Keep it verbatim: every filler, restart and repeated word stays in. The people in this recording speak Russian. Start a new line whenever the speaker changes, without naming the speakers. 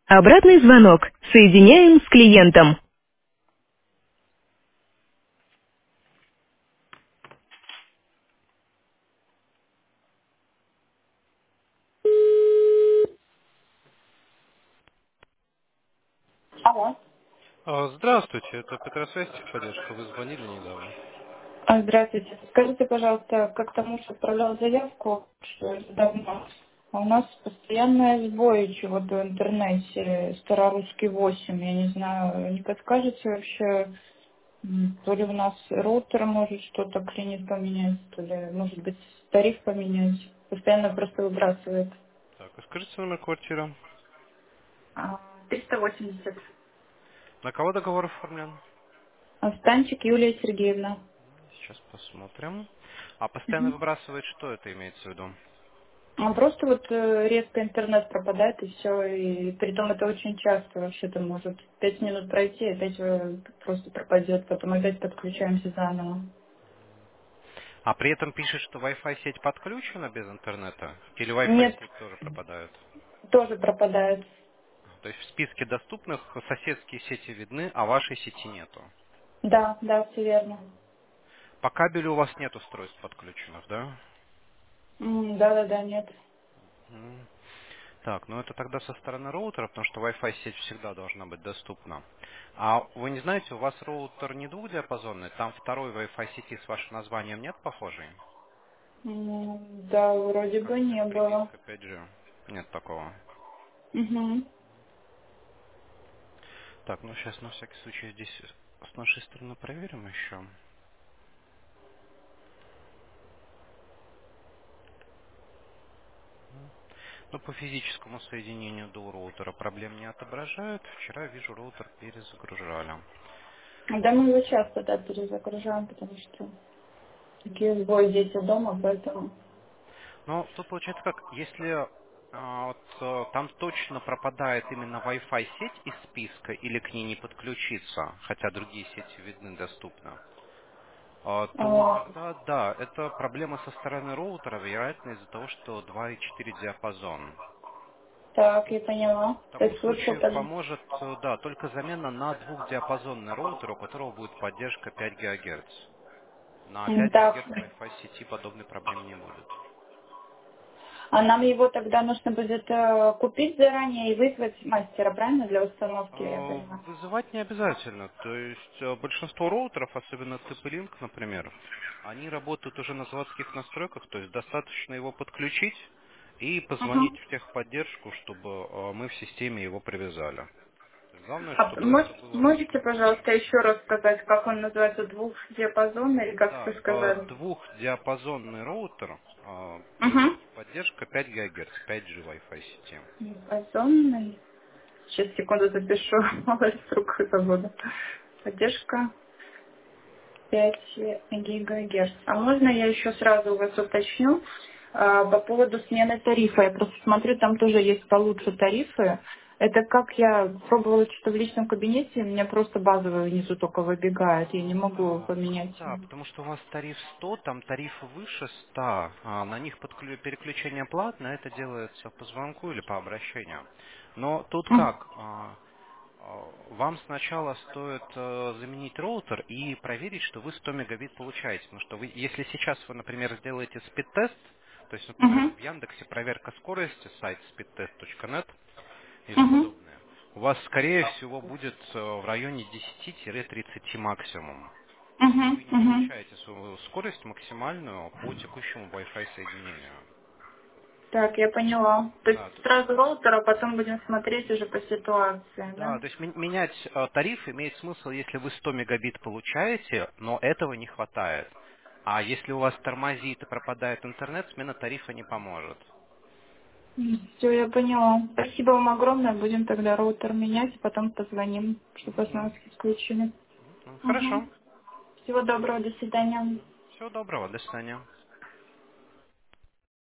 Обратный звонок. Соединяем с клиентом. Алло.
А, Здравствуйте, это Петросвязь техподдержка. Вы звонили недавно.
А, Здравствуйте. Скажите, пожалуйста, как тому, что отправлял заявку, что это давно. А у нас постоянное сбои чего-то в интернете, Старорусский восемь, я не знаю, не подскажете вообще, м, то ли у нас роутер может что-то клинит поменять, то ли, может быть, тариф поменять. Постоянно просто выбрасывает.
Так, а скажите номер квартиры.
А, триста восемьдесят.
На кого договор оформлен?
А, Станчик Юлия Сергеевна.
Сейчас посмотрим. А постоянно
Мгм.
выбрасывает, что это имеется в виду?
А Просто вот э, резко интернет пропадает и все, и притом это очень часто вообще-то может пять минут пройти, и опять э, просто пропадет, потом опять подключаемся заново.
А при этом пишет, что Wi-Fi сеть подключена без интернета? Или Wi-Fi
Нет,
сеть тоже пропадает?
тоже пропадает.
То есть в списке доступных соседские сети видны, а вашей сети нету.
Да, да, все верно.
По кабелю у вас нет устройств подключенных, да?
М, Да-да-да, нет.
М. Так, ну это тогда со стороны роутера, потому что Wi-Fi сеть всегда должна быть доступна. А вы не знаете, у вас роутер не двухдиапазонный, там второй Wi-Fi сети с вашим названием нет похожей?
М, Да, вроде
Как,
бы не
как
было.
прививка пять джи. Нет такого.
Мгм.
Так, ну сейчас на всякий случай здесь с нашей стороны проверим еще. Ну, по физическому соединению до роутера проблем не отображают. Вчера, вижу, роутер перезагружали.
Да, мы его часто да, перезагружаем, потому что такие сбои дети дома, поэтому...
Ну, тут получается как, если а, вот, э, там точно пропадает именно Wi-Fi сеть из списка или к ней не подключиться, хотя другие сети видны, доступны, а, то
а,
тогда да, это проблема со стороны роутера, вероятно, из-за того, что два и четыре диапазон.
Так, я поняла.
В
То
таком
есть лучше...
случае
под-
поможет, э, да, только замена на двухдиапазонный роутер, у которого будет поддержка пять гигагерц. На
М,
пять
Так,
гигагерц Wi-Fi сети подобной проблемы не будет.
а нам его тогда нужно будет э, купить заранее и вызвать мастера, правильно, для установки, я
Э,
понимаю?
Вызывать не обязательно. То есть э, большинство роутеров, особенно ти пи-Link, например, они работают уже на заводских настройках, то есть достаточно его подключить и позвонить
Угу.
в техподдержку, чтобы э, мы в системе его привязали. То есть главное,
А
чтобы
мож-
это было
можете,
вовремя.
пожалуйста, еще раз сказать, как он называется, двухдиапазонный, или как вы
Да, э,
сказали?
двухдиапазонный роутер, э,
Угу.
поддержка пять гигагерц, пять джи Wi-Fi сети.
Диапазонный. Сейчас, секунду, запишу. Мало ли, вдруг забуду. Поддержка пять гигагерц. А можно я еще сразу у вас уточню а, по поводу смены тарифа? Я просто смотрю, там тоже есть получше тарифы. Это как я пробовала что-то в личном кабинете, у меня просто базовый внизу только выбегает, я не могу
Да,
поменять.
да, потому что у вас тариф сто, там тариф выше ста, а на них подклю- переключение платное, это делается по звонку или по обращению. Но тут
М,
как? а, а, Вам сначала стоит э, заменить роутер и проверить, что вы сто мегабит получаете. Потому что вы, если сейчас вы, например, сделаете спид-тест, то есть, например,
мгм,
в Яндексе проверка скорости, сайт speedtest точка нет или
мгм,
подобное, у вас, скорее всего, будет э, в районе десяти-тридцати максимум. То есть
мгм,
вы не
мгм.
получаете свою скорость максимальную по текущему Wi-Fi соединению.
Так, я поняла. То есть
Да, т-
сразу роутер, а потом будем смотреть уже по ситуации,
да,
да?
то есть ме- менять э, тариф имеет смысл, если вы сто мегабит получаете, но этого не хватает. А если у вас тормозит и пропадает интернет, смена тарифа не поможет.
Все, я поняла. Спасибо вам огромное. Будем тогда роутер менять, и потом позвоним, чтобы
Мгм.
остановки включили.
Мгм.
Угу.
Хорошо.
Всего доброго, до свидания.
Всего доброго, до свидания.